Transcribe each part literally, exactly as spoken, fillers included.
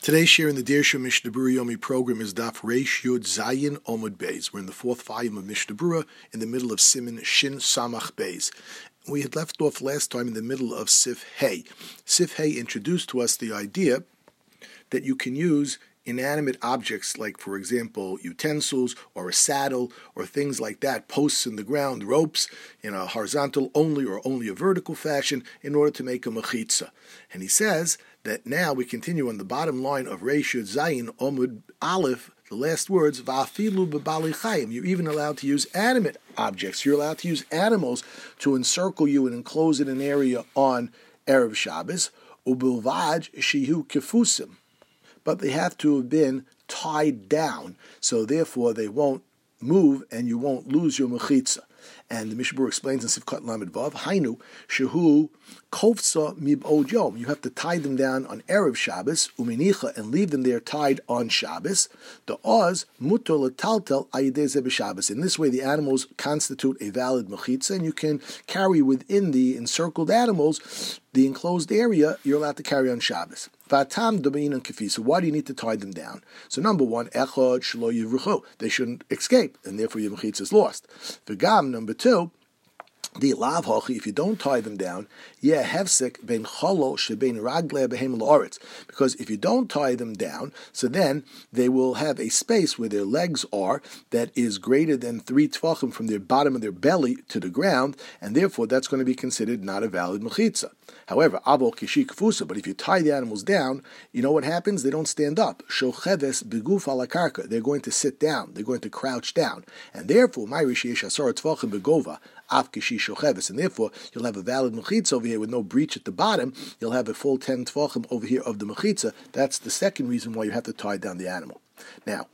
Today's share in the Dirshu Mishnah Berurah Yomi program is Daf Reish Yud Zayin Omud Beis. We're in the fourth volume of Mishnah Berurah in the middle of Siman Shin Samach Beis. We had left off last time in the middle of Sif Hey. Sif Hey introduced to us the idea that you can use inanimate objects like, for example, utensils or a saddle or things like that, posts in the ground, ropes in a horizontal only or only a vertical fashion in order to make a mechitza. And he says that now we continue on the bottom line of Reish Yud Zayin Omud Aleph, the last words, Va'afilu b'bali chayim. You're even allowed to use animate objects. You're allowed to use animals to encircle you and enclose in an area on Erev Shabbos, ubilvad shihu kefusim. But they have to have been tied down, so therefore they won't move and you won't lose your mechitza. And the Mishnah Berurah explains in Sivkat Lamed Vav, Hainu shehu kofsa mib'od yom. You have to tie them down on Erev Shabbos, umenicha, and leave them there tied on Shabbos. The oz mutar letaltel ayidei ze b'Shabbos. In this way, the animals constitute a valid mechitza, and you can carry within the encircled animals the enclosed area. You're allowed to carry on Shabbos. V'atam dabein kefisa. So why do you need to tie them down? So number one, echad shelo yivruchu. They shouldn't escape, and therefore your mechitza is lost. V'gam, number two, the lav hochi, if you don't tie them down, yeah, hefsek ben cholo shebein ragle behem la'aretz. Because if you don't tie them down, so then they will have a space where their legs are that is greater than three tvachim from their bottom of their belly to the ground, and therefore that's going to be considered not a valid mechitza. However, avo kishi kfusa, but if you tie the animals down, you know what happens? They don't stand up. Shocheves beguf ala karka. They're going to sit down. They're going to crouch down. And therefore, my rishi yesh asar tvachim begova, af kishi shocheves. And therefore, you'll have a valid mechitza over here with no breach at the bottom. You'll have a full ten tvachim over here of the mechitza. That's the second reason why you have to tie down the animal. Now,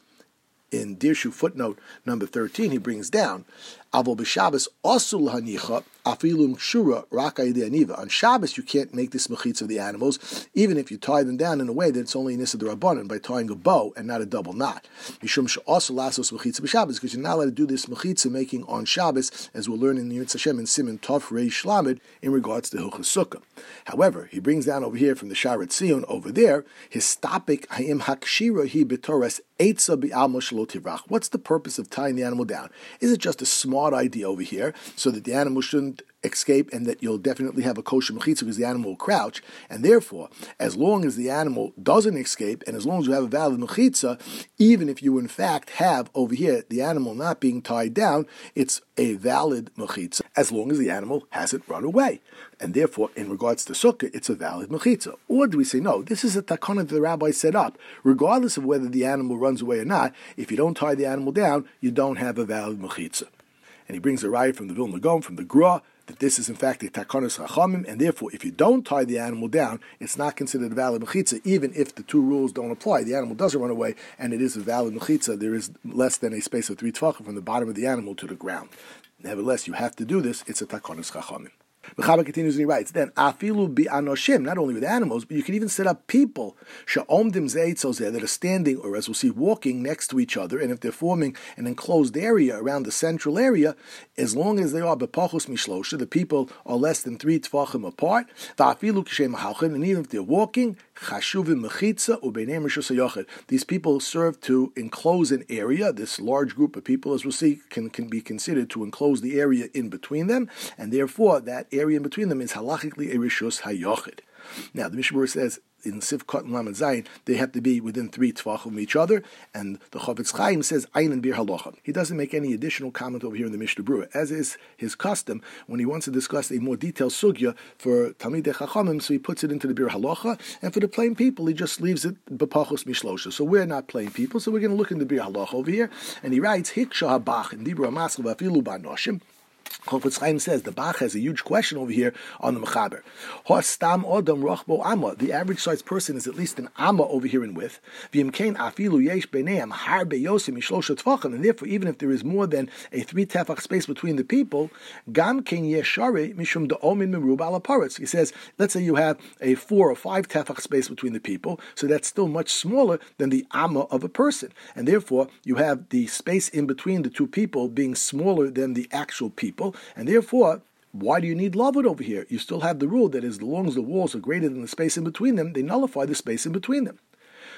in Dirshu footnote number thirteen, he brings down, Avo b'Shabbos asul hanicha afilum shura raka aniva. On Shabbos, you can't make this mechitza of the animals, even if you tie them down in a way that it's only nissa d'Rabbanan by tying a bow and not a double knot. Mishum she'asul lasos mechitza b'Shabbos, because you're not allowed to do this mechitza making on Shabbos, as we'll learn in the Yitzhak Hashem and Siman Tov Reish Lamed in regards to Hilchos Sukkah. However, he brings down over here from the Sharat Tzion over there his topic hayim hakshira hi b'Torah eitza b'alma shelo tivrach. What's the purpose of tying the animal down? Is it just a smart idea over here so that the animal shouldn't escape and that you'll definitely have a kosher mechitza because the animal will crouch, and therefore, as long as the animal doesn't escape and as long as you have a valid mechitza, even if you in fact have over here the animal not being tied down, it's a valid mechitza as long as the animal hasn't run away. And therefore, in regards to sukkah, it's a valid mechitza. Or do we say, no, this is a takana that the rabbi set up. Regardless of whether the animal runs away or not, if you don't tie the animal down, you don't have a valid mechitza. And he brings a raya from the Vilna Gaon, from the Gra, that this is in fact a takanos chachamim, and therefore if you don't tie the animal down, it's not considered a valid mechitza, even if the two rules don't apply. The animal doesn't run away, and it is a valid mechitza. There is less than a space of three tvachim from the bottom of the animal to the ground. Nevertheless, you have to do this. It's a takanos chachamim. Mechaber continues and he writes, then afilu bi anoshim, not only with animals, but you can even set up people she'omdim zeitzos that are standing, or as we'll see, walking next to each other, and if they're forming an enclosed area around the central area, as long as they are bepachos mishlosha, the people are less than three tvachim apart, va'afilu kishem hachin, and even if they're walking, chashuvim mechitza ubeinem rishus hayochid. These people serve to enclose an area. This large group of people, as we'll see, can, can be considered to enclose the area in between them, and therefore that area in between them is halachically a rishus hayochid. Now, the Mishnah Berurah says in Sivkot and Lamed Zayin, they have to be within three tvachim of each other, and the Chofetz Chaim says Ein and Bir Halacha. He doesn't make any additional comment over here in the Mishnah Berurah, as is his custom when he wants to discuss a more detailed sugya for Talmidei Chachamim, so he puts it into the Bir Halacha, and for the plain people, he just leaves it b'pachos mishlosha. So we're not plain people, so we're going to look in the Bir Halacha over here, and he writes Hiksha habach in Dibur Hamaschal v'afilu ba'noshim. Chofetz Chaim says the Bach has a huge question over here on the Mechaber. Hostam Odom Rochbo Amma. The average sized person is at least an Amma over here in width. V'imkein afilu yesh b'neim har beyosim mishlosha tefachim. And therefore, even if there is more than a three tefach space between the people, gam ken yeshare mishum da'omin merub ala paretz. He says, let's say you have a four or five tefach space between the people, so that's still much smaller than the Amma of a person. And therefore, you have the space in between the two people being smaller than the actual people. And therefore, why do you need lavud over here? You still have the rule that as long as the walls are greater than the space in between them, they nullify the space in between them.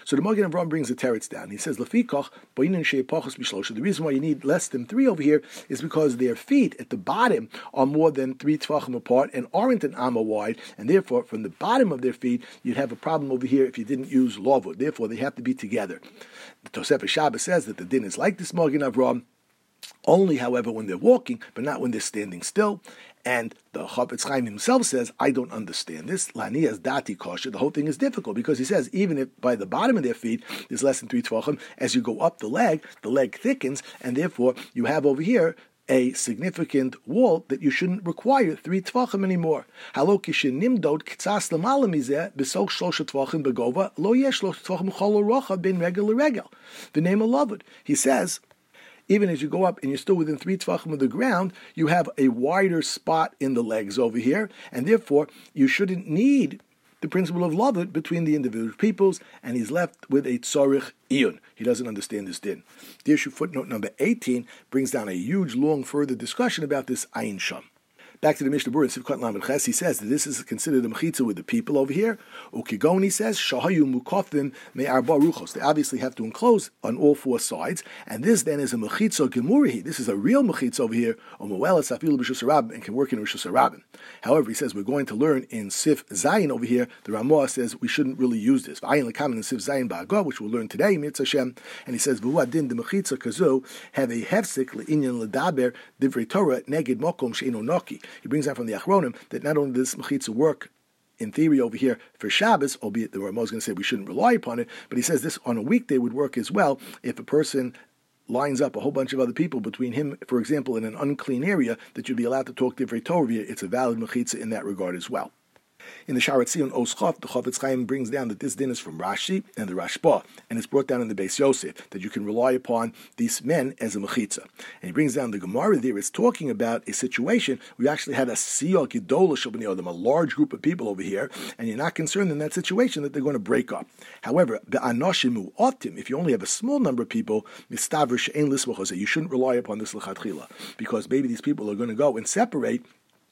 So the Magen Avraham brings the teretz down. He says, Lefikoch, boinin she'epachos bishlosha. The reason why you need less than three over here is because their feet at the bottom are more than three tvachim apart and aren't an amma wide, and therefore from the bottom of their feet you'd have a problem over here if you didn't use lavud. Therefore they have to be together. The Tosefes Shabbos says that the din is like this Magen Avraham, only, however, when they're walking, but not when they're standing still. And the Chafetz Chaim himself says, I don't understand this. Lanias dati kosher. The whole thing is difficult because he says, even if by the bottom of their feet there's less than three tvachim, as you go up the leg, the leg thickens, and therefore you have over here a significant wall that you shouldn't require three tvachim anymore. Halo kishenimdod k'tzas l'mala mizeh b'soch shlosha tvachim begova lo yesh shlosh tvachim chol rocha ben regel l'regel. The name of Lavud. He says, even as you go up and you're still within three tvachim of the ground, you have a wider spot in the legs over here, and therefore you shouldn't need the principle of lavud between the individual peoples, and he's left with a tzorich iyun. He doesn't understand this din. The issue footnote number eighteen brings down a huge, long, further discussion about this ayin sham. Back to the Mishnah Berurah in Sivkot Lamed Ches, he says that this is considered a mechitza with the people over here. Ukigon, he says, shahayu mukofim me'arba ruchos. They obviously have to enclose on all four sides, and this then is a mechitza gemurihi. This is a real mechitza over here, or moelas afilu b'shus harabim, and can work in rishus harabim. However, he says we're going to learn in Sif Zayin over here. The Ramah says we shouldn't really use this. V'ayin lekamin in Sif Zayin ba'agah, which we'll learn today, Mitzvah Hashem, and he says v'hu adin the mechitza kazu have a hefsek le'inyan ledaber divrei Torah neged mokom she'ino noki. He brings out from the Achronim that not only does mechitza work in theory over here for Shabbos, albeit the Ramah is going to say we shouldn't rely upon it, but he says this on a weekday would work as well if a person lines up a whole bunch of other people between him, for example, in an unclean area that you'd be allowed to talk divrei Torah via. It's a valid mechitza in that regard as well. In the Sharat Zion Oschot, the Chafetz Chaim brings down that this din is from Rashi and the Rashba, and it's brought down in the Beis Yosef, that you can rely upon these men as a mechitza. And he brings down the Gemara there. It's talking about a situation where you actually had a Siyah Gedolah Shel Bnei Adam, a large group of people over here, and you're not concerned in that situation that they're going to break up. However, Be'anashimu Otim, if you only have a small number of people, Mistaver She'en Lismachoseh, you shouldn't rely upon this L'chatchila, because maybe these people are going to go and separate,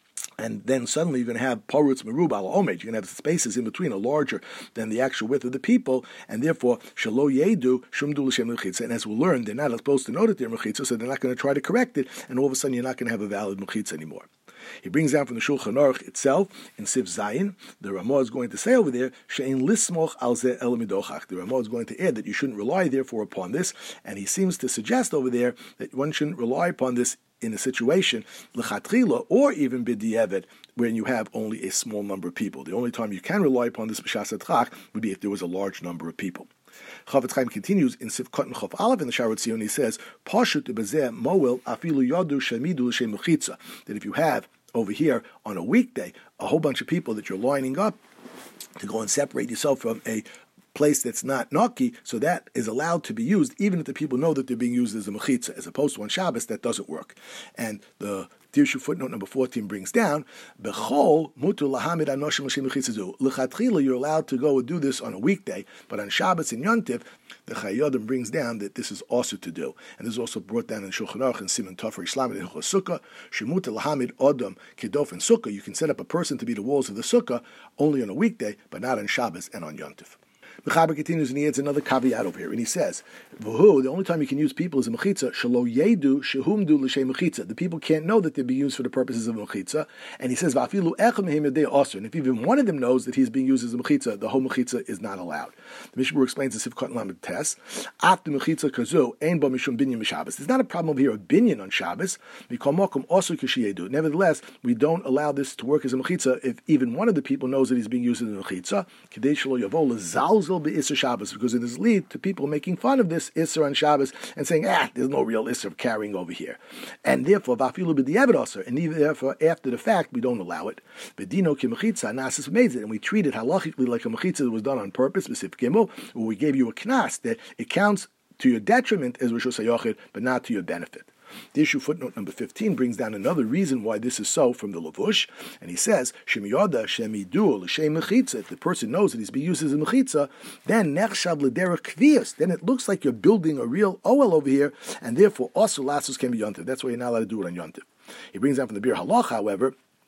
and then suddenly you're going to have parutz merubah al omed. You're going to have spaces in between are larger than the actual width of the people, and therefore shelo yedu shumdu l'shem mechitza. And as we'll learn, they're not supposed to know that they're mechitza, so they're not going to try to correct it. And all of a sudden, you're not going to have a valid mechitza anymore. He brings down from the Shulchan Aruch itself in Sif Zayin. The Ramah is going to say over there, she'ein lismoch al zeh el midochach. The Ramah is going to add that you shouldn't rely therefore upon this, and he seems to suggest over there that one shouldn't rely upon this in a situation, l'chatchila, or even b'di'evet, when you have only a small number of people. The only time you can rely upon this b'shas adchak would be if there was a large number of people. Chafetz Chaim continues in Sivkot and Chof Aleph in the Sharat Zion. He says, "Pashut b'zeh moel afilu yadu shemidu l'shem mechitza." That if you have over here on a weekday a whole bunch of people that you're lining up to go and separate yourself from a place that's not naki, so that is allowed to be used, even if the people know that they're being used as a mechitza, as opposed to on Shabbos, that doesn't work. And the Dirshu footnote number fourteen brings down, Bechol mutu lahamid anoshim l'shem mechitza. L'chatchila, you're allowed to go and do this on a weekday, but on Shabbos and Yontif, the Chayyim brings down that this is also to do. And this is also brought down in Shulchan Aruch and Siman Tov Islam and Hilchos Sukkah. Shemuta lahamid odom kedof and Sukkah. You can set up a person to be the walls of the Sukkah only on a weekday, but not on Shabbos and on Yontif. The Chaber continues and he adds another caveat over here, and he says, "V'hu, the only time you can use people is a mechitza. Shelo yedu shehumdu l'shem mechitza. The people can't know that they're being used for the purposes of a mechitza." And he says, "V'afilu echem mehem yodei osur." And if even one of them knows that he's being used as a mechitza, the whole mechitza is not allowed. The Mishnah Berurah explains the Sivkot Lamed Tes. After mechitza kazu ein ba mishum binyan b'Shabbos. There's not a problem over here of binyan on Shabbos. Mikol mokum osur kishiyedu. Nevertheless, we don't allow this to work as a mechitza if even one of the people knows that he's being used as a mechitza. Kedei shelo yavo lezalzel be'isur Shabbos, because it is lead to people making fun of this Isser on Shabbos and saying, ah, there's no real Isser of carrying over here. And therefore, Vafilu b'di'evet osur, and even therefore, after the fact, we don't allow it. B'dino ki mechitza, nasis mezid, and we treat it halachically like a mechitza that was done on purpose, b'sif gimel, where we gave you a knas, that it counts to your detriment as Rishus HaYochid, but not to your benefit. The issue footnote number fifteen brings down another reason why this is so from the Lavush, and he says, Shemiyoda Shemidu L'Shem Mechitza. If the person knows that he's being used as a mechitza, then Nechshav L'Derech Kviyas. Then it looks like you're building a real oel over here, and therefore also lasos can be yontiv. That's why you're not allowed to do it on yontiv. He brings down from the Bir Halach, however,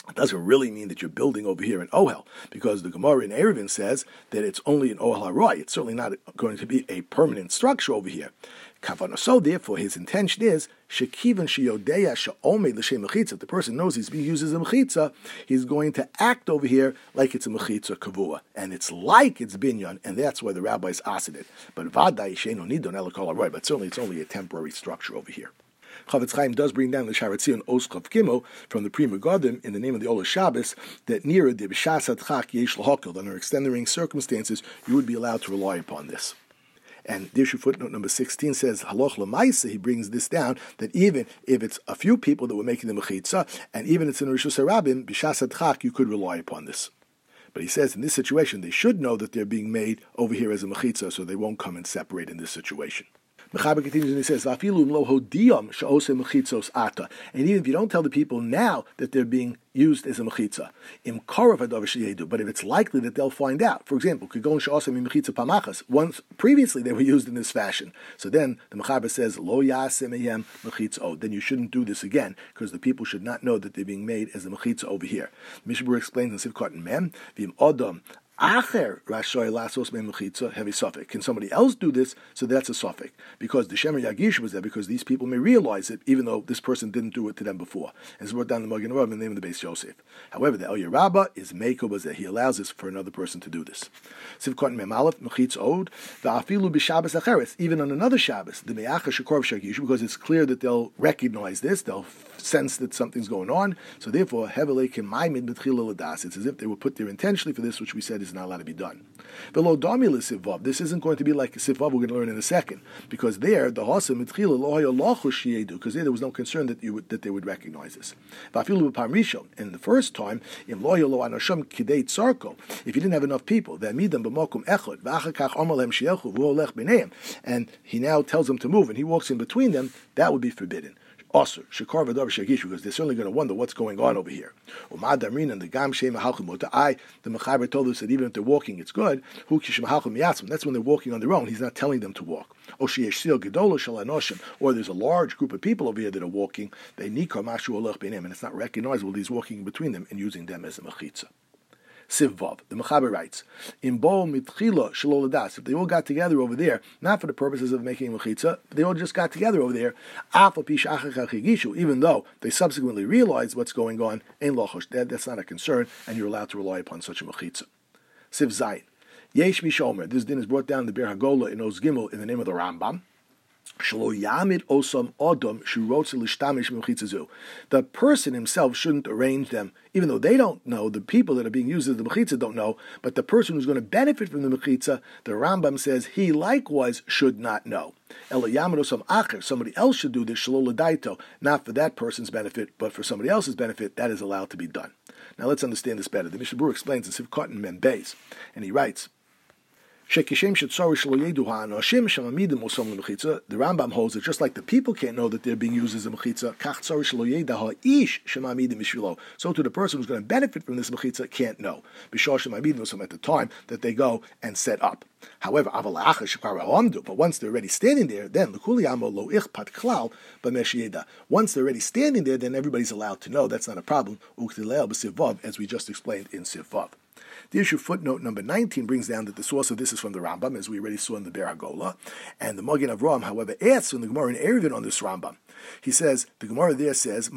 It doesn't really mean that you're building over here in Ohel, because the Gemara in Eruvin says that it's only an Ohel Haroy. It's certainly not going to be a permanent structure over here. So therefore, his intention is shekivan sheyodeya she'omed l'shem mechitza. If the person knows he's being used as a mechitza, he's going to act over here like it's a mechitza kavua, and it's like it's binyan, and that's why the rabbis asked it. But vadai she'eno nidon elakol haroy. But certainly, it's only a temporary structure over here. Chavetz Chaim does bring down the Sharatzion Oskav Gimel from the Pri Megadim in the name of the Ola Shabbos that near the B'shas Adchak Yesh L'Hokel, under extenuating circumstances, you would be allowed to rely upon this. And Dirshu footnote number sixteen says, Haloch L'Maisa, he brings this down, that even if it's a few people that were making the Mechitza, and even it's in Rishus HaRabim, B'shas Adchak, you could rely upon this. But he says in this situation, they should know that they're being made over here as a Mechitza, so they won't come and separate in this situation. Mechaber continues and he says, and even if you don't tell the people now that they're being used as a mechitza, but if it's likely that they'll find out, for example, once previously they were used in this fashion, so then the Mechaber says, lo yasemehem mechitza, then you shouldn't do this again, because the people should not know that they're being made as a mechitza over here. Mishabur explains in Sivkot Mem, v'im odom Acher rashoy lasos me mechitza heavy suffix. Can somebody else do this? So that's a suffix, because the Shemer Yagish was there, because these people may realize it, even though this person didn't do it to them before. And it's brought down the Magen Avraham in the name of the Beis Yosef. However, the El Yerabba is Meiko Bazeh. He allows this for another person to do this. Sivkot Mem Aleph mechitz od va'afilu b'Shabbos acheres. Even on another Shabbos, the Me'acha Shekorv Shagish, because it's clear that they'll recognize this, they'll sense that something's going on. So therefore, Hevelei Kemaimid B'tchila Ladas. It's as if they were put there intentionally for this, which we said is not allowed to be done. Below Domila Sivav, this isn't going to be like a Sivav we're going to learn in a second, because there the Hasa Mitchila Lohayo Lochu Shiedu, because there there was no concern that you would, that they would recognize this. Vafilu B'Pam and the first time in Lohayo Lo Anosham Kidei Tzarko, if you didn't have enough people, V'Amidam B'Mokum Echad V'Achakach Omalem Shielchu V'Olech B'Neim, and he now tells them to move, and he walks in between them, that would be forbidden. Also, Shekar V'Dav Shagish, because they're certainly going to wonder what's going on over here. Umad Damrin and the Gam Shem Mahalchim. I, the Mechaber told us that even if they're walking, it's good. Hu Kishim Mahalchim Yatzim. That's when they're walking on their own. He's not telling them to walk. Oshiesh Sil Gedola Shal Anoshim. Or there's a large group of people over here that are walking. They Nikar Mashu Olech B'Neim, and it's not recognizable. He's walking in between them and using them as a mechitza. Sivvav, the Mechaber writes, in Bo Mitchila Shaloladas, if they all got together over there, not for the purposes of making a mechitza, they all just got together over there, even though they subsequently realized what's going on, Ein Lochosh, that, that's not a concern, and you're allowed to rely upon such a mechitza. Siv Zayin, Yesh Mishomer, this din is brought down in the Ber Hagola in Oz Gimel in the name of the Rambam. The person himself shouldn't arrange them, even though they don't know, the people that are being used as the mechitza don't know, but the person who's going to benefit from the mechitza, the Rambam says he likewise should not know. Somebody else should do this, not for that person's benefit, but for somebody else's benefit, that is allowed to be done. Now let's understand this better. The Mishnah Berurah explains in Sivkot Mem Beis, and he writes, the Rambam holds that just like the people can't know that they're being used as a mechitza, so to the person who's going to benefit from this mechitza can't know at the time that they go and set up. However, but once they're already standing there, then once they're already standing there, then everybody's allowed to know. That's not a problem, as we just explained in Sivav. The issue footnote number nineteen brings down that the source of this is from the Rambam, as we already saw in the Ber Hagola, and the Magen Avraham, however, asks in the Gemara in Eruvin on this Rambam. He says, the Gemara there says,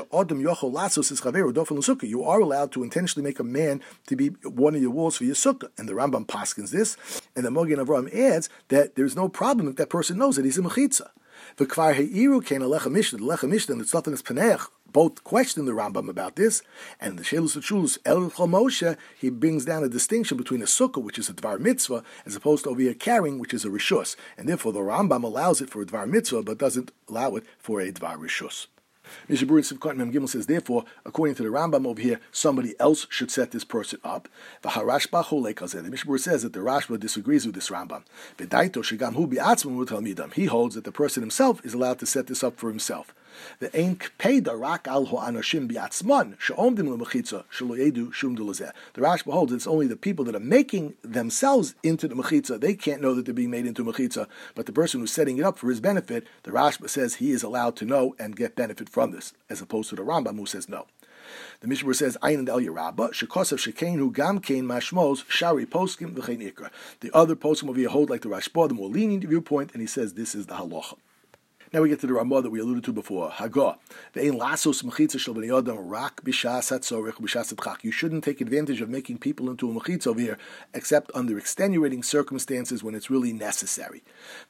you are allowed to intentionally make a man to be one of your walls for your sukkah, and the Rambam paskins this, and the Magen Avraham adds that there's no problem if that person knows that he's a mechitza. The Kvar Heiru came a Lecha Mishnah, the Lecha Mishnah, and the Tzlatan is Paneach, both question the Rambam about this, and the Shelus Tzulus El Moshe, he brings down a distinction between a sukkah, which is a dvar mitzvah, as opposed to over here carrying, which is a rishus, and therefore the Rambam allows it for a dvar mitzvah, but doesn't allow it for a dvar rishus. Mishnah Berurah Sivkot Mem Gimel says, therefore, according to the Rambam over here, somebody else should set this person up. The Harashba Cholek Hazeh. The Mishnah Berurah says that the Rashba disagrees with this Rambam. V'daito shegam hu bi'atzman u'talmidam. He holds that the person himself is allowed to set this up for himself. The ein kpeda rak al ho'anashim bi'atzman she'omdim le'mechitza shelo yedu shum d'lazeh. The Rashba holds it's only the people that are making themselves into the mechitza. They can't know that they're being made into mechitza, but the person who's setting it up for his benefit, the Rashba says he is allowed to know and get benefit from this, as opposed to the Rambam who says no. The Mishnah says, Ayin and El Yerabba, Shekosav Shekain Hu Gam Kain Mashmos, Shari Poskim, V'chein Ikra. The other poskim over here hold like the Rashba, the more lenient viewpoint, and he says this is the halacha. Now we get to the Ramah that we alluded to before. Hagah. You shouldn't take advantage of making people into a mechitza over here, except under extenuating circumstances when it's really necessary.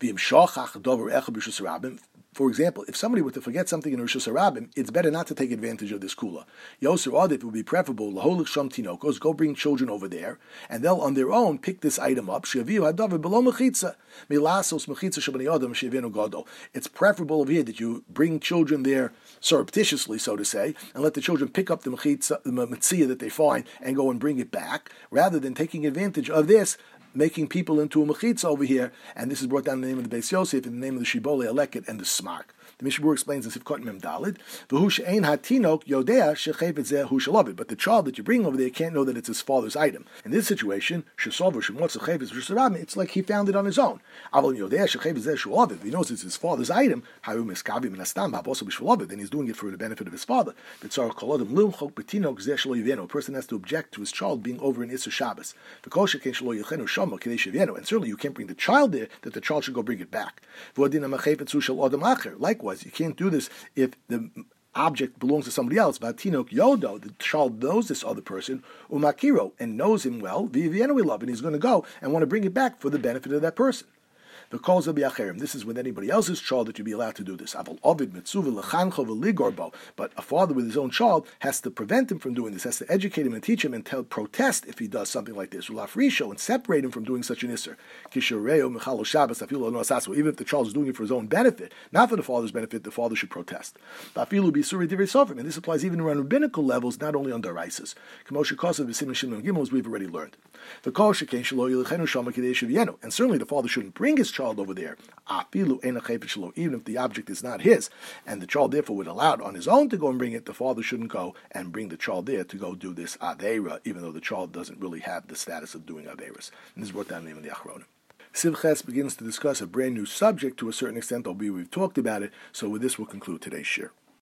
For example, if somebody were to forget something in Rosh Hashanah, it's better not to take advantage of this kula. Yoser Adif, it would be preferable, laholik sham tinokos, go bring children over there, and they'll on their own pick this item up. Shaviu hadavar below mechitza, milasos mechitza shabani adam shevenu gado. It's preferable over here that you bring children there surreptitiously, so to say, and let the children pick up the mechitza, the metzia that they find, and go and bring it back, rather than taking advantage of this, making people into a mechitza over here, and this is brought down in the name of the Beis Yosef, in the name of the Shibbolei Aleket and the Smark. The Mishnah Berurah explains in Sivkot Mem Dalid, "V'hu she'ein hatinok yodea shechevet zeh hu shalavid." But the child that you bring over there can't know that it's his father's item. In this situation, shesover shemotz shechevet zeh, it's like he found it on his own. Aval yodea shechevet zeh shalavid. If he knows it's his father's item, hayu miskavim minastam ba'boso b'shalavid, then he's doing it for the benefit of his father. B'tzar kolodem limchok b'tinok zeh shelo yivenu. A person has to object to his child being over in Isser Shabbos. V'kol shekein shelo yichenu shama k'dei shevenu. And certainly you can't bring the child there that the child should go bring it back. V'odina machefet zu shel adam acher. Likewise, you can't do this if the object belongs to somebody else. Vatinok yodo, the child knows this other person, umakiro, and knows him well, v'vienu love, and he's going to go and want to bring it back for the benefit of that person. The calls of Biacherim. This is with anybody else's child that you'd be allowed to do this. But a father with his own child has to prevent him from doing this, has to educate him and teach him and tell, protest if he does something like this. And separate him from doing such an isser. Even if the child is doing it for his own benefit, not for the father's benefit, the father should protest. And this applies even around rabbinical levels, not only on daraisas. As we've already learned. And certainly the father shouldn't bring his child over there, even if the object is not his, and the child therefore would allow it on his own to go and bring it, the father shouldn't go and bring the child there to go do this aveira, even though the child doesn't really have the status of doing aveiras. And this is brought down in the name of the Achronim. Sivches begins to discuss a brand new subject to a certain extent, albeit we've talked about it, so with this we'll conclude today's shir.